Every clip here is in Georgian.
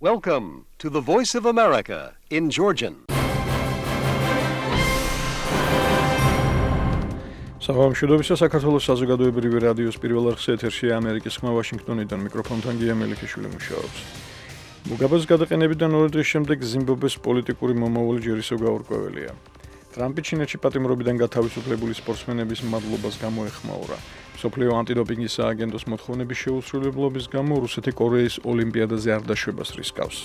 Welcome to the Voice of America in Georgian. Საღამოშობისა საქართველოს საზოგადოებრივი რადიოს პირველ არხზე ეთერშია ამერიკის ხმა ვაშინგტონიდან მიკროფონთან გია მელიქიშვილი მუშაობს. მუგაბეს გადაყენებიდან 2 დღის შემდეგ ზიმბაბვეს პოლიტიკური მომავალი ჯერ ისევ გაურკვეველია. ტრამპი ჩინეთში პატიმრობიდან გათავისუფლებული სპორტსმენების მადლობას გამოეხმაურა. მსოფლიო ანტიდოპინგის სააგენტოს მოთხოვნების შეუსრულებლობის გამო რუსეთი კორეის ოლიმპიადაზე არ დაშვებას რისკავს.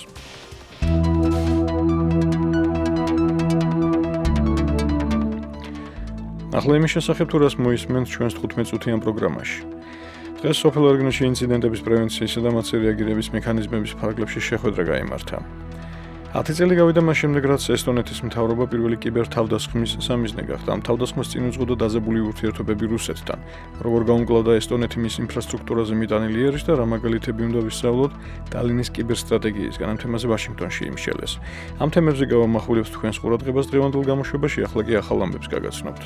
ახლა იმის შესახებ თუ რას მოისმენთ ჩვენს 15 წუთიან პროგრამაში. დღეს სოფელ ორგანოში ინციდენტების პრევენციისა და მათზე რეაგირების მექანიზმების ფარგლებში შეხვედრა გაიმართა. 10 წელი გავიდა მას შემდეგ, რაც ესტონეთის მთავრობა პირველი კიბერთავდასხმის სამიზნე გახდა. ამ თავდასხმას წინ უძღოდა დაზებული ურთიერთობები რუსეთთან. როგორ გაუმკლავდა ესტონეთი მის ინფრასტრუქტურაზე მიტანილი ერით და რა მაგალითები უნდა ვისწავლოთ ტალინის კიბერსტრატეგიისგან. ამ თემაზე ვაშინგტონში იმსჯელეს. ამ თემებზე გავამახვილებთ თქვენს ყურადღებას დღევანდელ გამოშვებაში, ახლა კი ახალ ამბებს გაგაცნობთ.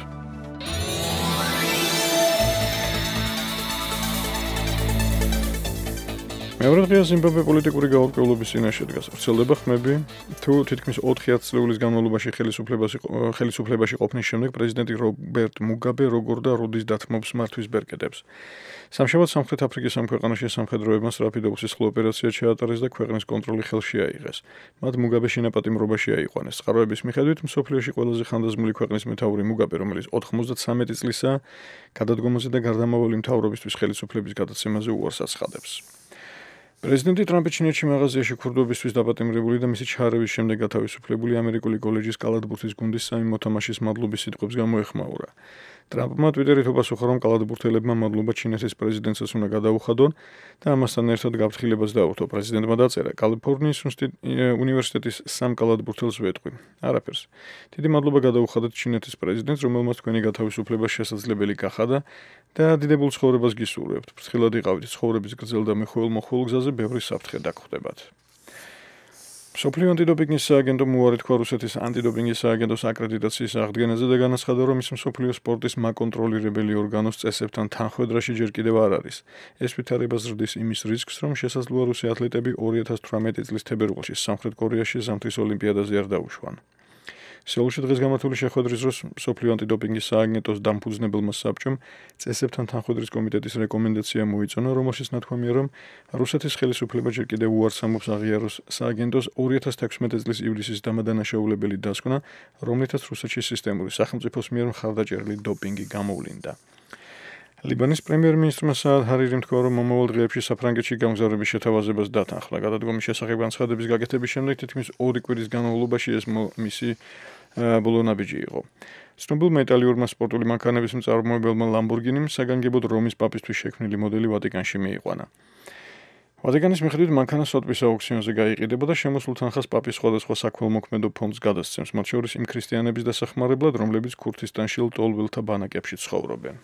მეორე დღეა ზიმბაბვე პოლიტიკური გაურკვევლობის წინაშე დგას. ვრცელდება ხმები, თუ თითქმის 4 წლების განმავლობაში ხელისუფლებაში ყოფნის შემდეგ პრეზიდენტი რობერტ მუგაბე როგორ და როდის დათმობს მართვის ბერკეტებს. სამშაბათ სამხრეთ აფრიკის ამ ქვეყანაში სამხედროებმა სრაფიდო უსისხლო ოპერაცია ჩაატარეს და ქვეყნის კონტროლი ხელში აიღეს. მათ მუგაბე შინაპატიმრობაში აიყვანეს. წყაროების მიხედვით მსოფლიოში ყველაზე ხანდაზმული ქვეყნის მეთაური მუგაბე, რომელიც 93 წლისაა, გადადგომაზე და გარდამავალი მთავრობისთვის ხელისუფლების გადაცემაზე უარს აცხადებს. პრეზიდენტი ტრამპი ჩინეთში მაღაზიაში ქურდობისთვის დაპატიმრებული და მისი ჩარევის შემდეგ გათავისუფლებული ამერიკული კოლეჯის კალათბურთის გუნდის 3 მოთამაშის მადლობის სიტყვებს გამოეხმაურა. ტრამპმა ტვიტერით უპასუხა, რომ კალათბურთელებმა მადლობა ჩინეთის პრეზიდენტსაც უნდა გადაუხადონ და ამასთან ერთად გაფრთხილებას დაურთო. პრეზიდენტმა დაწერა: კალიფორნიის უნივერსიტეტის 3 კალათბურთელს ვეტყვი. არაფერს. დიდი მადლობა გადაუხადეთ ჩინეთის პრეზიდენტს, რომელმაც თქვენი გათავისუფლება შესაძლებელი გახადა და დიდებულ ცხოვრებას გისურვებთ. ფრთხილად იყავით ცხოვრების გრძელ და მეხუელ-მოხუელ გზაზე, ბევრი საფრთხე დაგხვდებათ. მსოფლიო ანტიდოპინგის სააგენტომ უარი თქვა რუსეთის ანტიდოპინგის სააგენტოს აკრედიტაციის აღდგენაზე და განაცხადა, რომ ის მსოფლიო სპორტის მაკონტროლირებელი ორგანოს წესებთან თანხვედრაში ჯერ კიდევ არ არის. ეს ვითარება ზრდის იმის რისკს, რომ შესაძლოა რუსი ათლეტები 2018 წლის თებერვალში სამხრეთ კორეაში ზამთრის ოლიმპიადაზე არ დაუშვან. სეულში დღეს გამართული შეხვედრის დროს მსოფლიო ანტიდოპინგის სააგენტოს დამფუძნებელმა საბჭომ წესებთან თანხვედრის კომიტეტის რეკომენდაცია მოიწონა, რომელშიც ნათქვამია, რომ რუსეთის ხელისუფლება ჯერ კიდევ უარს ამბობს აღიაროს სააგენტოს 2016 წლის ივლისის დამადანაშაულებელი დასკვნა, რომლითაც რუსეთში სისტემური სახელმწიფოს მიერ მხარდაჭერილი დოპინგი გამოვლინდა. ლიბანის პრემიერ-მინისტრმა საად ჰარირიმ თქვა, რომ მომავალ დღეებში საფრანგეთში გამგზავრების შეთავაზებას დათანხმდა. გადადგომის შესახებ განცხადების გაკეთების შემდეგ თითქმის 2 კვირის განმავლობაში ეს მისი ბოლო ნაბიჯი იყო. ცნობილმა იტალიურმა სპორტული მანქანების მწარმოებელმა ლამბორგინიმ საგანგებოდ რომის პაპისთვის შექმნილი მოდელი ვატიკანში მიიყვანა. ვატიკანის მიხედვით მანქანა სოტბის აუქციონზე გაიყიდება და შემოსულ თანხას პაპის სხვადასხვა საქველმოქმედო ფონდს გადასცემს, მათ შორის იმ ქრისტიანების დასახმარებლად, რომლებიც ქურთისტანში ლტოლვილთა ბანაკებში ცხოვრობენ.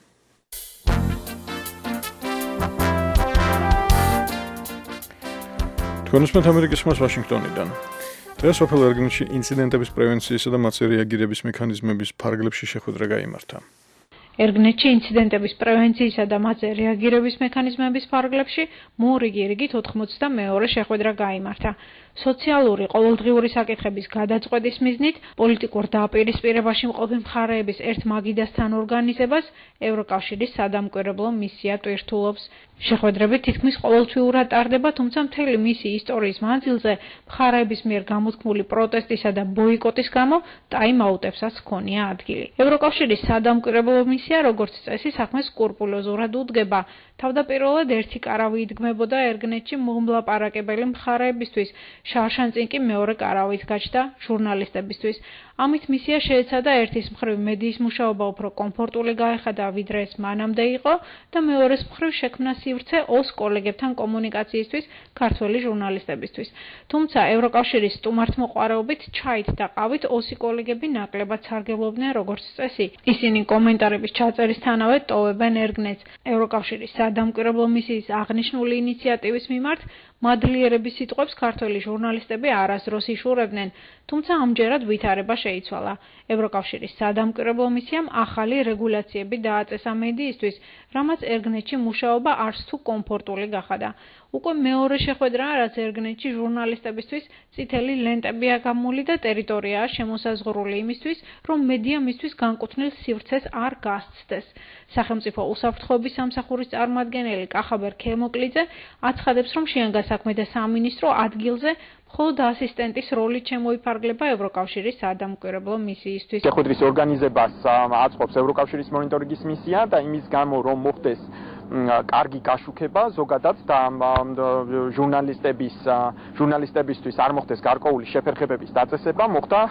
თქვენ უსმენთ ამერიკის ხმას ვაშინგტონიდან. დღეს სოფელ ორგანოში ინციდენტების პრევენციისა და მათზე რეაგირების მექანიზმების ფარგლებში შეხვედრა გაიმართა. ერგნეთში ინციდენტების პრევენციისა და მათზე რეაგირების მექანიზმების ფარგლებში რიგით 82 შეხვედრა გაიმართა. სოციალური ყოველდღიური საკითხების გადაწყვეტის მიზნით პოლიტიკურ დაპირისპირებაში მყოფი მხარეების ერთ მაგიდასთან ორგანიზებას ევროკავშირის სადამკვირვებლო მისია ტვირთულობს. შეხვედრები თითქმის ყოველთვიურად ტარდება, თუმცა მთელი მისი ისტორიის მანძილზე მხარეების მიერ გამოთქმული პროტესტისა და ბოიკოტის გამო ტაიმ-აუტებსაც ჰქონია ადგილი. ევროკავშირის სადამკვირვებლო მისია, როგორც წესი, საქმეს სკრუპულოზურად უდგება. თავდაპირველად ერთი კარავი იდგმებოდა ერგნეთში მომლაპარაკებელი მხარეებისთვის, შარშან წინ კი მეორე კარავით გაჩნდა ჟურნალისტებისთვის. ამით მისია შეეცადა ერთის მხრივ მედიის მუშაობა უფრო კომფორტული გაეხადა, ვიდრე ეს მანამდე იყო და მეორეს მხრივ შექმნა სივრცე ოს კოლეგებთან კომუნიკაციისთვის ქართველი ჟურნალისტებისთვის. თუმცა ევროკავშირის სტუმართმოყვარეობით ჩაით და ყავით ოსი კოლეგები ნაკლებად სარგებლობდნენ როგორც წესი. ისინი კომენტარების ჩაწერისთანავე ტოვებენ ერგნეთს. ევროკავშირის სადამკვირვებლო მისიის აღნიშნული ინიციატივის მიმართ მადლიერების სიტყვებს ქართველი ჟურნალისტები არასდროს იშურებდნენ, თუმცა ამჯერად ვითარება შეიცვალა. ევროკავშირის სადამკვირვებლო მისიამ ახალი რეგულაციები დააწესა მედიისთვის, რამაც ერგნეთში მუშაობა არც თუ კომფორტული გახადა. უკვე მეორე შეხვედრაა, რაც ერგნეტში ჟურნალისტებისთვის წითელი ლენტებია გამული და ტერიტორიაა შემოსაზღვრული იმისთვის, რომ მედია მისთვის განკუთვნილ სივრცეს არ გასცდეს. სახელმწიფო უსაფრთხოების სამსახურის წარმომადგენელი კახაბერ ქემოკლიძე აცხადებს, რომ შინაგან და სამინისტრო ადგილზე მხოლოდ ასისტენტის როლით შემოიფარგლება ევროკავშირის სადამკვირვებლო მისიისთვის. შეხვედრის ორგანიზებას აწყობს ევროკავშირის მონიტორინგის მისია და იმის გამო, რომ მოხდეს კარგი გაშუქება ზოგადად და ჟურნალისტებისთვის არ მოხდეს გარკვეული შეფერხებების დაწესება, მოხდა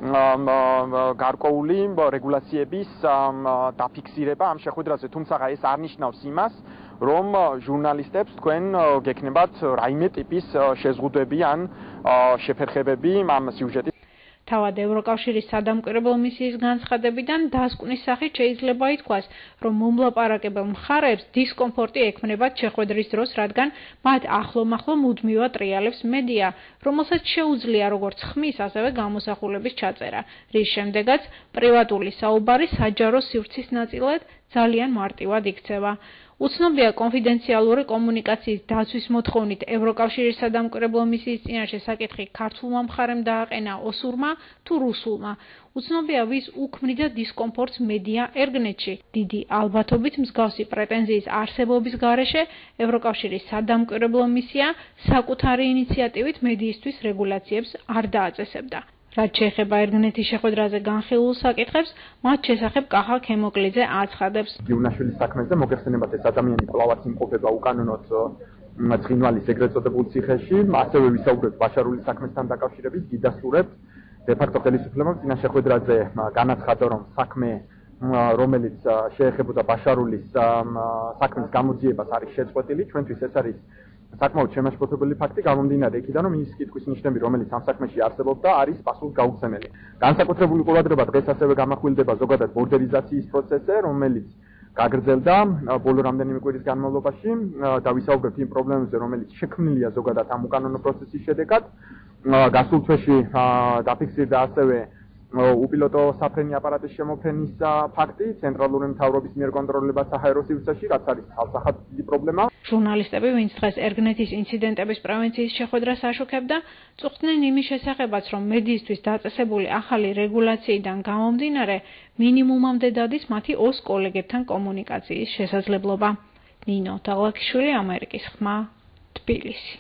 გარკვეული რეგულაციების დაფიქსირება ამ შეხვედრაზე, თუმცა ეს არ ნიშნავს იმას, რომ ჟურნალისტებს თქვენ გექნებათ რაიმე ტიპის შეზღუდვები ან შეფერხებები ამ სიუჟეტის. თავად ევროკავშირის სადამკვირვებლო მისიის განცხადებიდან დასკვნის სახით შეიძლება ითქვას, რომ მომლაპარაკებელ მხარეებს დისკომფორტი ექმნებათ შეხვედრის დროს, რადგან მათ ახლომახლო მუდმივად ტრიალებს მედია, რომელსაც შეუძლია როგორც ხმის, ასევე გამოსახულების ჩაწერა, რის შემდეგაც პრივატული საუბარი საჯარო სივრცის ნაწილად ძალიან მარტივად იქცევა. უცნობია კონფიდენციალური კომუნიკაციის დაცვის მოთხოვნით ევროკავშირის სადამკვირვებლო მისიის წინაშე საკითხი ქართულმა მხარემ დააყენა ოსურმა თუ რუსულმა. უცნობია ვის უქმნიდა დისკომფორტს მედია ერგნეტში. დიდი ალბათობით მსგავსი პრეტენზიის არსებობის გარეშე ევროკავშირის სადამკვირვებლო მისია საკუთარი ინიციატივით მედიისთვის რეგულაციებს არ დააწესებდა. რაც შეეხება ერგნეტის შეხვედრაზე განხილულ საკითხებს, მათ შესახებ კახა ქემოკლიძე აცხადებს. გიუნაშვილის საქმეზე მოგეხსენებათ, ეს ადამიანი კვლავაც იმყოფება უკანონოდ ცხინვალის ეგრეთ წოდებულ ციხეში, ასევე ვისაუბრებთ ბაშარულის საქმესთან დაკავშირებით, გიდასტურებთ დე-ფაქტო ხელისუფლებამ წინა შეხვედრაზე განაცხადა, რომ საქმე რომელიც შეეხებოდა ბაშარულის საქმის გამოძიებას არის შეწყვეტილი, ჩვენთვის ეს არის საკმაოდ შემაშფოთებელი ფაქტი, გამომდინარე იქიდან, რომ ის კითხვის ნიშნები, რომელიც ამ საქმეში არსებობდა, არის პასუხგაუხსენელი. განსაკუთრებული ყურადღება დღეს ასევე გამახვილდება ზოგადად ბორდერიზაციის პროცესზე, რომელიც გაგრძელდა ბოლო რამდენიმე კვირის განმავლობაში და ვისაუბრებთ იმ პრობლემებზე, რომელიც შექმნილია ზოგადად ამ უკანონო პროცესის შედეგად. გასულ თვეში დაფიქსირდა ასევე უპილოტო საფრენი აპარატის შემოფრენის ფაქტი ცენტრალური მთავრობის მიერ კონტროლირება საჰაერო სივრცეში, რაც არის თავსახად დიდი პრობლემა. ჟურნალისტები, ვინც დღეს ერგნეტის ინციდენტების პრევენციის შეხვედრას აშუქებდა, წუხდნენ იმის შესახებაც, რომ მედიისთვის დაწესებული ახალი რეგულაციიდან გამომდინარე, მინიმუმამდე დადის მათი ოს კოლეგებთან კომუნიკაციის შესაძლებლობა. ნინო დაღლაკიშვილი, ამერიკის ხმა, თბილისი.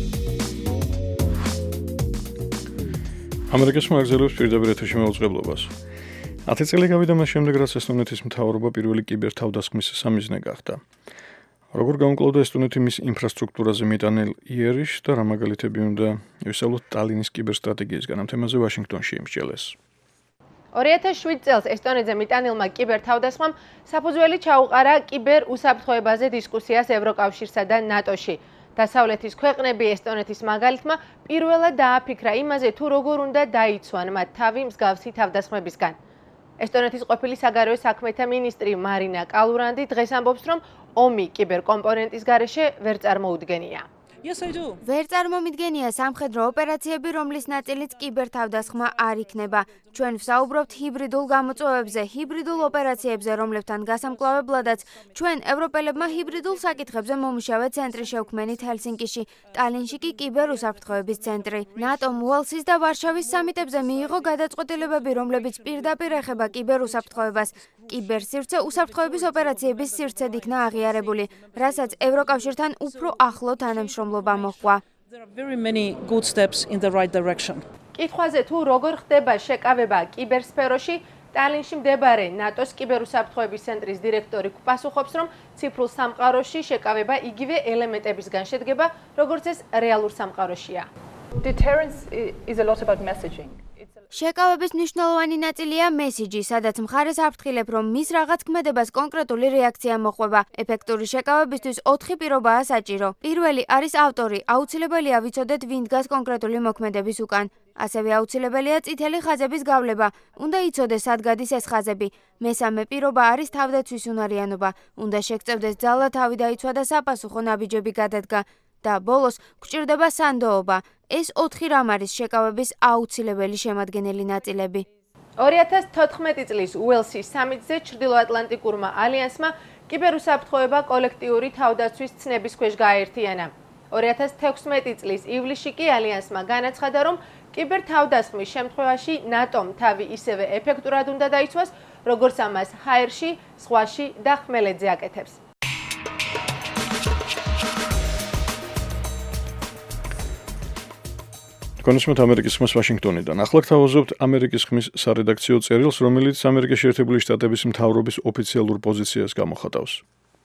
ამერიკის მაგზელებს პირდაპირ ეთერში მეუწყებლობას. 10 წელი გავიდა მას შემდეგ, რაც ესტონეთის მთავრობა პირველი კიბერთავდასხმის სამიზნე გახდა. როგორ გაუმკლავდა ესტონეთი მის ინფრასტრუქტურაზე მიტანილ იერიშს და რა მაგალითები უნდა ვისაუბროთ ტალინის კიბერსტრატეგიისგან, ამ თემაზე ვაშინგტონში იმსჯელეს. 2007 წელს ესტონეთზე მიტანილმა კიბერთავდასხმამ საფუძველი ჩაუყარა კიბერ უსაფრთხოებაზე დისკუსიას ევროკავშირსა და ნატოში. დასავლეთის ქვეყნები ესტონეთის მაგალითმა პირველად დააფიქრა იმაზე, თუ როგორ უნდა დაიცვან მათ თავი მსგავსი თავდასხმებისგან. ესტონეთის ყოფილი საგარეო საქმეთა მინისტრი მარინა კალურანდი დღეს ამბობს, რომ ომი კიბერკომპონენტის გარეშე ვერ წარმოუდგენია. ვერ წარმომიდგენია სამხედრო ოპერაციები, რომლის ნაწილიც კიბერთავდასხმა არ იქნება. ჩვენ ვსაუბრობთ ჰიბრიდულ გამოწვევებზე, ჰიბრიდულ ოპერაციებზე, რომლებთან გასამკლავებლადაც ჩვენ ევროპელებმა ჰიბრიდულ საკითხებზე მომუშავე ცენტრი შევქმნით ჰელსინკიში, ტალინში კი კიბერუსაფრთხოების ცენტრი. ნატომ უელსის და ვარშავის სამიტებზე მიიღო გადაწყვეტილებები, რომლებიც პირდაპირ ეხება კიბერუსაფრთხოებას. კიბერსივრცე უსაფრთხოების ოპერაციების სივრცედ იქნა აღიარებული, რასაც ევროკავშირთან უფრო ახლო თანამშრომლობა მოჰყვა. კითხვაზე თუ როგორ ხდება შეკავება კიბერსფეროში, ტალინში მდებარე ნატოს კიბერუსაფრთხოების ცენტრის დირექტორი პასუხობს, რომ ციფრულ სამყაროში შეკავება იგივე ელემენტებისგან შედგება, როგორც ეს რეალურ სამყაროშია. შეკავების მნიშვნელოვანი ნაწილია მესიჯი, სადაც მხარეს აფრთხილებ, რომ მის რაღაც ქმედებას კონკრეტული რეაქცია მოჰყვება. ეფექტური შეკავებისთვის 4 პირობაა საჭირო. პირველი არის ავტორი, აუცილებელია ვიცოდეთ, ვინ დგას კონკრეტული მოქმედების უკან. ასევე აუცილებელია წითელი ხაზების გავლება. უნდა იცოდეს, სად გადის ეს ხაზები. მესამე პირობა არის თავდაცვის უნარიანობა. უნდა შეგწევდეს ძალა თავი დაიცვა და საპასუხო ნაბიჯები გადადგა. და ბოლოს გვჭირდება სანდოობა. ეს 4 რამ არის შეკავების აუცილებელი შემადგენელი ნაწილები. 2014 წლის უელსის სამიტზე ჩრდილოატლანტიკურმა ალიანსმა კიბერუსაფრთხოება კოლექტიური თავდაცვის ცნების ქვეშ გააერთიანა. 2016 წლის ივლისში კი ალიანსმა განაცხადა, რომ კიბერთავდასხმის შემთხვევაში ნატომ თავი ისევე ეფექტურად უნდა დაიცვას, როგორც ამას ჰაერში, ზღვაში და ხმელეთზე აკეთებს. კონსმოთ ამერიკის ხმის ვაშინგტონიდან. ახლა გთავაზობთ ამერიკის ხმის სარედაქციო წერილს, რომელიც ამერიკის შეერთებული შტატების მთავრობის ოფიციალურ პოზიციას გამოხატავს.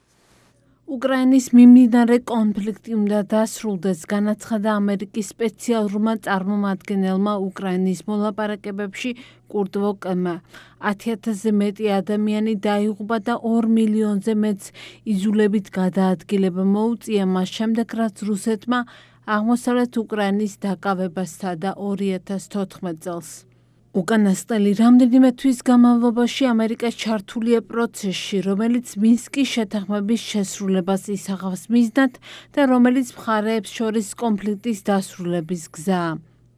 უკრაინის მიმდინარე კონფლიქტი უნდა დასრულდეს, განაცხადა ამერიკის სპეციალურმა წარმომადგენელმა უკრაინის მოლაპარაკებებში კურტ ვოლკერმა. 10,000-ზე მეტი ადამიანი დაიღუპა და 2 მილიონზე მეტს იზოლებით გადაადგილება მოუწია მას შემდეგ, რაც რუსეთმა აღმოსავლეთ უკრაინის დაკავება სცადა 2014 წელს. უკანასკნელი რამდენიმე თვის განმავლობაში ამერიკა ჩართულია პროცესში, რომელიც მინსკის შეთანხმების შესრულებას ისახავს მიზნად და რომელიც მხარეებს შორის კონფლიქტის დასრულების გზაა.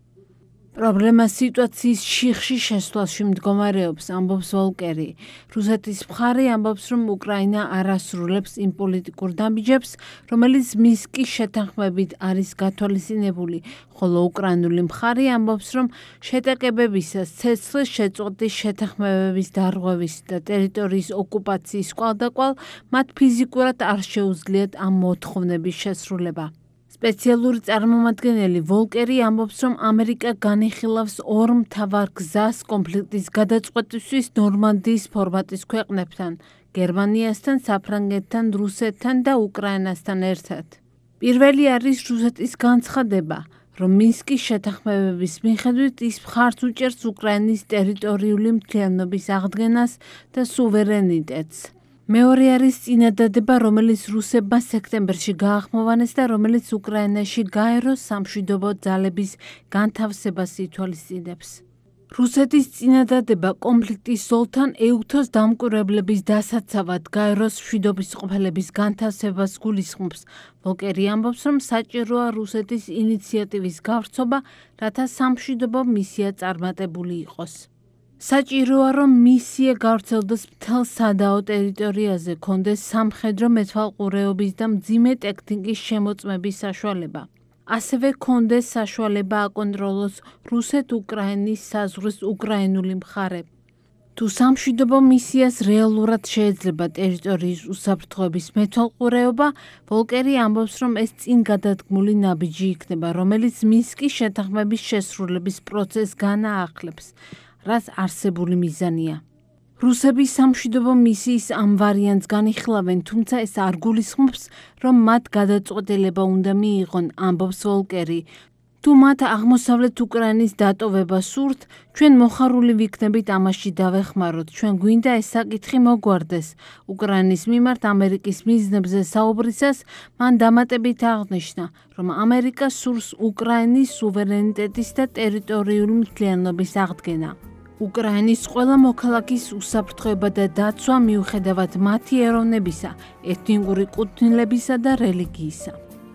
პრობლემა სიტუაციის შიხში შესვლაში მდგომარეობს, ამბობს ვოლკერი. რუსეთის მხარე ამბობს, რომ უკრაინა არ ასრულებს იმ პოლიტიკურ დამბიჯებს, რომელიც მინსკის შეთანხმებით არის გათვალისწინებული, ხოლო უკრაინული მხარე ამბობს, რომ შეტაკებებისას ცეცხლის შეწყვეტის შეთანხმებების დარღვევის და ტერიტორიის ოკუპაციის კვალდაკვალ მათ ფიზიკურად არ შეუძლიათ ამ მოთხოვნების შესრულება. სპეციალური წარმომადგენელი ვოლკერი ამბობს, რომ ამერიკა განიხილავს ორ მთავარ გზას კონფლიქტის გადაწყვეტისთვის ნორმანდიის ფორმატის ქვეყნებთან, გერმანიასთან, საფრანგეთთან, რუსეთთან და უკრაინასთან ერთად. პირველი არის რუსეთის განცხადება, რომ მინსკის შეთანხმებების მიხედვით ის მხარს უჭერს უკრაინის ტერიტორიული მთლიანობის აღდგენას და სუვერენიტეტს. მეორე არის წინადადება, რომელიც რუსებმა სექტემბერში გაახმოვანეს და რომელიც უკრაინაში გაეროს სამშვიდობო ძალების განთავსებას ითვალისწინებს. რუსეთის წინადადება კონფლიქტის ზოლთან ეუთოს დამკვირვებლების დასაცავად გაეროს მშვიდობისმყოფელების განთავსებას გულისხმობს. ვოლკერი ამბობს, რომ საჭიროა რუსეთის ინიციატივის გავრცობა, რათა სამშვიდობო მისია წარმატებული იყოს. საჭიროა, რომ მისია გავრცელდეს მთელ სადაო ტერიტორიაზე, კონდეს სამხედრო მეთვალყურეობის და მძიმე ტექნიკის შემოწმების საშუალება. ასევე კონდეს საშუალება აკონტროლოს რუსეთ-უკრაინის საზღვრის უკრაინული მხარე. თუ სამშვიდობო მისიას რეალურად შეიძლება ტერიტორიის უსაფრთხოების მეთვალყურეობა, ვოლკერი ამბობს, რომ ეს წინ გადადგმული ნაბიჯი იქნება, რომელიც მინსკის შეთანხმების შესრულების პროცესს განაახლებს, რაც არსებული მიზანია. რუსები სამშვიდობო მისიის ამ ვარიანტს განიხილავენ, თუმცა ეს არ გულისხმობს, რომ მათ გადაწყვეტილება უნდა მიიღონ, ამბობს ვოლკერი. თუ მათ აღმოსავლეთ უკრაინის დატოვება სურთ, ჩვენ მოხარული ვიქნებით ამაში დავეხმაროთ, ჩვენ გვინდა ეს საკითხი მოგვარდეს. უკრაინის მიმართ ამერიკის მიზნებზე საუბრისას მან დამატებით აღნიშნა, რომ ამერიკა სურს უკრაინის სუვერენიტეტის და ტერიტორიული მთლიანობის აღდგენა. უკრაინის ყველა მოქალაქის უსაფრთხოება და დაცვა მიუხედავად მათი ეროვნებისა, ეთნიკური კუთვნილებისა და რელიგიისა.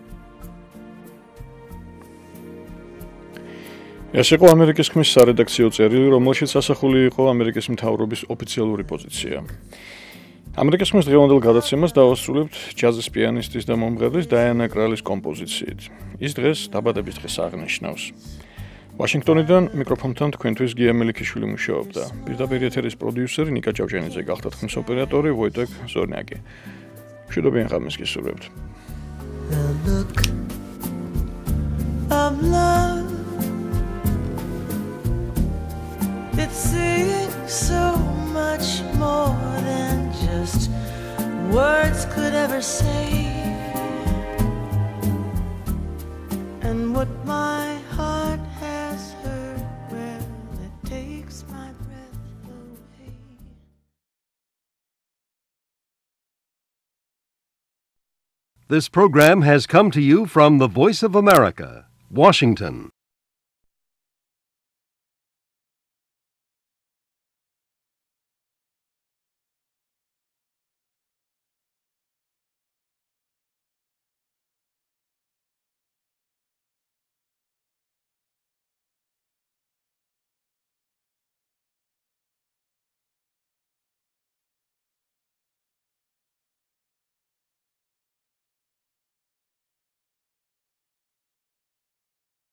ეს იყო ამერიკის ხმის სარედაქციო წერილი, რომელშიც ასახული იყო ამერიკის მთავრობის ოფიციალური პოზიცია. ამერიკის ხმის დღევანდელ გადაცემას დავასრულებთ ჯაზის პიანისტის და მომღერლის დაიანა კრალის კომპოზიციით. ის დღეს დაბადების დღეს აღნიშნავს. ვაშინგტონიდან მიკროფონთან თქვენთვის გია მელიქიშვილი მუშაობდა. პირდაპირ ეთერის პროდიუსერი ნიკა ჭავჭანიძე გახდა ხმის ოპერატორი ვოიტეკ ზორნიაკი. მშვიდობიან ღამეს გისურვებთ. It's saying so much more than just words could ever say. And what my heart has heard, well, it takes my breath away. This program has come to you from the Voice of America, Washington.